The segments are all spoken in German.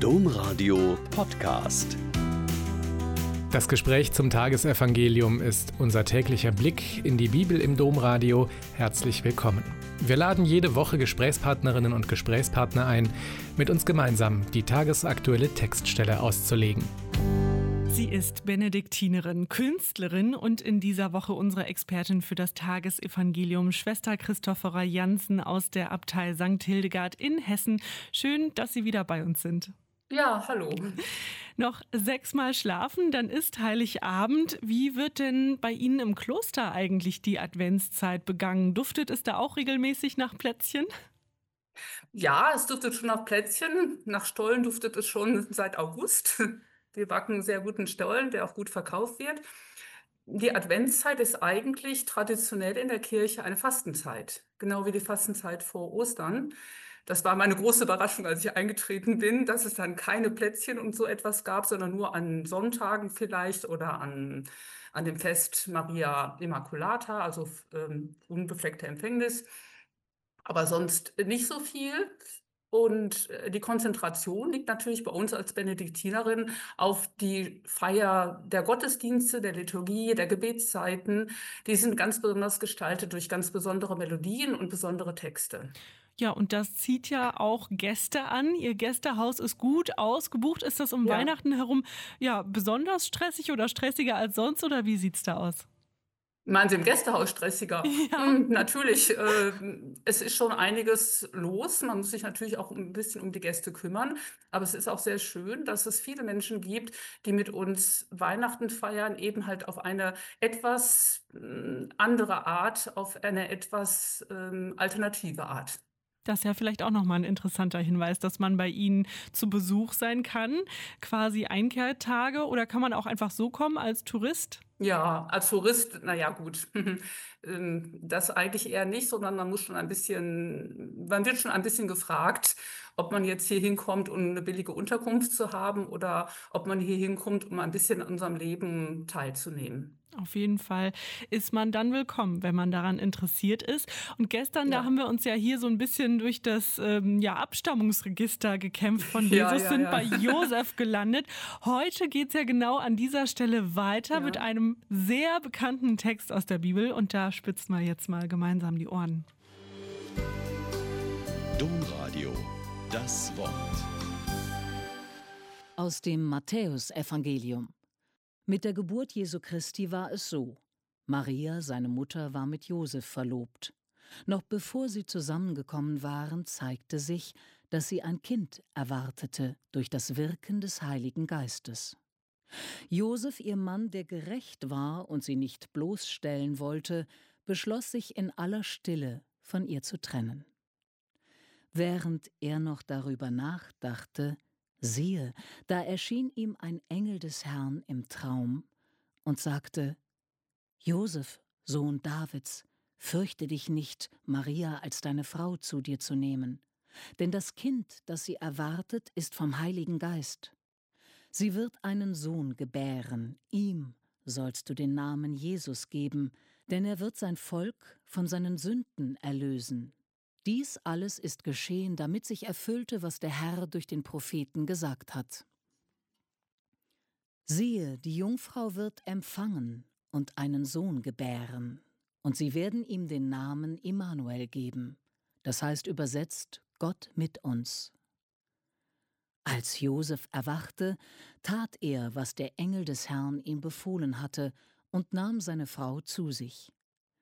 Domradio Podcast. Das Gespräch zum Tagesevangelium ist unser täglicher Blick in die Bibel im Domradio. Herzlich willkommen. Wir laden jede Woche Gesprächspartnerinnen und Gesprächspartner ein, mit uns gemeinsam die tagesaktuelle Textstelle auszulegen. Sie ist Benediktinerin, Künstlerin und in dieser Woche unsere Expertin für das Tagesevangelium, Schwester Christophora Jansen aus der Abtei St. Hildegard in Hessen. Schön, dass Sie wieder bei uns sind. Ja, hallo. Noch 6-mal schlafen, dann ist Heiligabend. Wie wird denn bei Ihnen im Kloster eigentlich die Adventszeit begangen? Duftet es da auch regelmäßig nach Plätzchen? Ja, es duftet schon nach Plätzchen. Nach Stollen duftet es schon seit August. Wir backen sehr guten Stollen, der auch gut verkauft wird. Die Adventszeit ist eigentlich traditionell in der Kirche eine Fastenzeit, genau wie die Fastenzeit vor Ostern. Das war meine große Überraschung, als ich eingetreten bin, dass es dann keine Plätzchen und so etwas gab, sondern nur an Sonntagen vielleicht oder an dem Fest Maria Immaculata, also unbefleckte Empfängnis. Aber sonst nicht so viel. Und die Konzentration liegt natürlich bei uns als Benediktinerin auf die Feier der Gottesdienste, der Liturgie, der Gebetszeiten. Die sind ganz besonders gestaltet durch ganz besondere Melodien und besondere Texte. Ja, und das zieht ja auch Gäste an. Ihr Gästehaus ist gut ausgebucht. Ist das um Weihnachten herum besonders stressig oder stressiger als sonst oder wie sieht's da aus? Meinen Sie im Gästehaus stressiger? Ja. Natürlich, es ist schon einiges los. Man muss sich natürlich auch ein bisschen um die Gäste kümmern. Aber es ist auch sehr schön, dass es viele Menschen gibt, die mit uns Weihnachten feiern, eben halt auf eine etwas andere Art, auf eine etwas alternative Art. Das ist ja vielleicht auch nochmal ein interessanter Hinweis, dass man bei Ihnen zu Besuch sein kann, quasi Einkehrtage, oder kann man auch einfach so kommen als Tourist? Ja, als Tourist, na ja, gut. Das eigentlich eher nicht, sondern man wird schon ein bisschen gefragt, ob man jetzt hier hinkommt, um eine billige Unterkunft zu haben oder ob man hier hinkommt, um ein bisschen an unserem Leben teilzunehmen. Auf jeden Fall ist man dann willkommen, wenn man daran interessiert ist. Und gestern, da haben wir uns ja hier so ein bisschen durch das Abstammungsregister gekämpft von Jesus, sind bei Josef gelandet. Heute geht es ja genau an dieser Stelle weiter mit einem sehr bekannten Text aus der Bibel. Und da spitzen wir jetzt mal gemeinsam die Ohren. Domradio, das Wort. Aus dem Matthäusevangelium. Mit der Geburt Jesu Christi war es so: Maria, seine Mutter, war mit Josef verlobt. Noch bevor sie zusammengekommen waren, zeigte sich, dass sie ein Kind erwartete durch das Wirken des Heiligen Geistes. Josef, ihr Mann, der gerecht war und sie nicht bloßstellen wollte, beschloss sich in aller Stille von ihr zu trennen. Während er noch darüber nachdachte, siehe, da erschien ihm ein Engel des Herrn im Traum und sagte: Josef, Sohn Davids, fürchte dich nicht, Maria als deine Frau zu dir zu nehmen, denn das Kind, das sie erwartet, ist vom Heiligen Geist. Sie wird einen Sohn gebären, ihm sollst du den Namen Jesus geben, denn er wird sein Volk von seinen Sünden erlösen. Dies alles ist geschehen, damit sich erfüllte, was der Herr durch den Propheten gesagt hat. Siehe, die Jungfrau wird empfangen und einen Sohn gebären, und sie werden ihm den Namen Immanuel geben, das heißt übersetzt Gott mit uns. Als Josef erwachte, tat er, was der Engel des Herrn ihm befohlen hatte, und nahm seine Frau zu sich.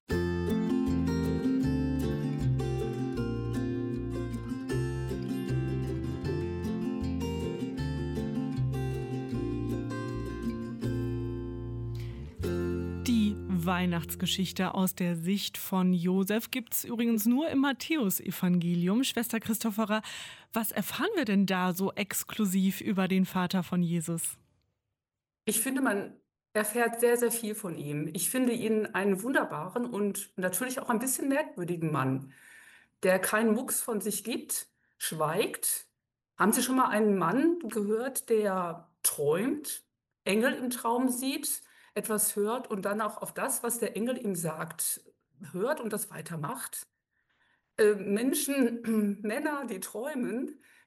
Weihnachtsgeschichte aus der Sicht von Josef gibt es übrigens nur im Matthäusevangelium. Schwester Christophora, was erfahren wir denn da so exklusiv über den Vater von Jesus? Ich finde, man erfährt sehr, sehr viel von ihm. Ich finde ihn einen wunderbaren und natürlich auch ein bisschen merkwürdigen Mann, der keinen Mucks von sich gibt, schweigt. Haben Sie schon mal einen Mann gehört, der träumt, Engel im Traum sieht, etwas hört und dann auch auf das, was der Engel ihm sagt, hört und das weitermacht? Menschen, Männer, die träumen,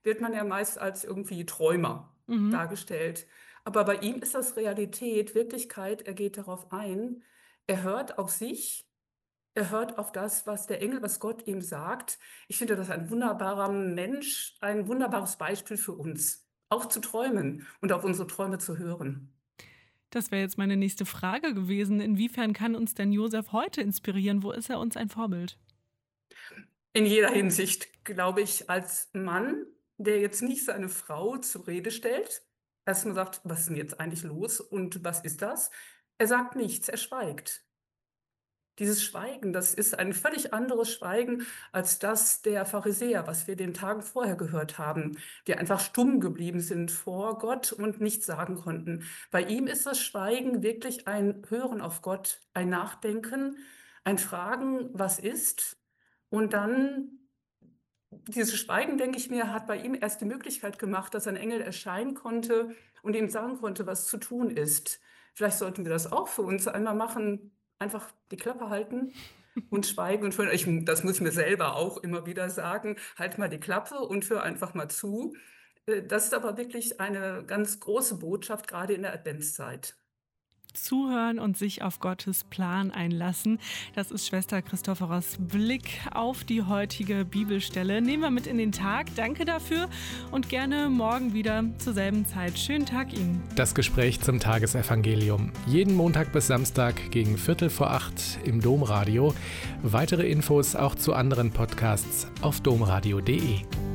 wird man ja meist als irgendwie Träumer dargestellt. Aber bei ihm ist das Realität, Wirklichkeit, er geht darauf ein, er hört auf sich, er hört auf das, was der Engel, was Gott ihm sagt. Ich finde das ein wunderbarer Mensch, ein wunderbares Beispiel für uns, auch zu träumen und auf unsere Träume zu hören. Das wäre jetzt meine nächste Frage gewesen. Inwiefern kann uns denn Josef heute inspirieren? Wo ist er uns ein Vorbild? In jeder Hinsicht, glaube ich, als Mann, der jetzt nicht seine Frau zur Rede stellt, erstmal sagt, was ist denn jetzt eigentlich los und was ist das? Er sagt nichts, er schweigt. Dieses Schweigen, das ist ein völlig anderes Schweigen als das der Pharisäer, was wir den Tagen vorher gehört haben, die einfach stumm geblieben sind vor Gott und nichts sagen konnten. Bei ihm ist das Schweigen wirklich ein Hören auf Gott, ein Nachdenken, ein Fragen, was ist? Und dann dieses Schweigen, denke ich mir, hat bei ihm erst die Möglichkeit gemacht, dass ein Engel erscheinen konnte und ihm sagen konnte, was zu tun ist. Vielleicht sollten wir das auch für uns einmal machen, einfach die Klappe halten und schweigen. Und das muss ich mir selber auch immer wieder sagen, halt mal die Klappe und hör einfach mal zu. Das ist aber wirklich eine ganz große Botschaft, gerade in der Adventszeit. Zuhören und sich auf Gottes Plan einlassen. Das ist Schwester Christophoras Blick auf die heutige Bibelstelle. Nehmen wir mit in den Tag. Danke dafür und gerne morgen wieder zur selben Zeit. Schönen Tag Ihnen. Das Gespräch zum Tagesevangelium. Jeden Montag bis Samstag gegen 7:45 im Domradio. Weitere Infos auch zu anderen Podcasts auf domradio.de.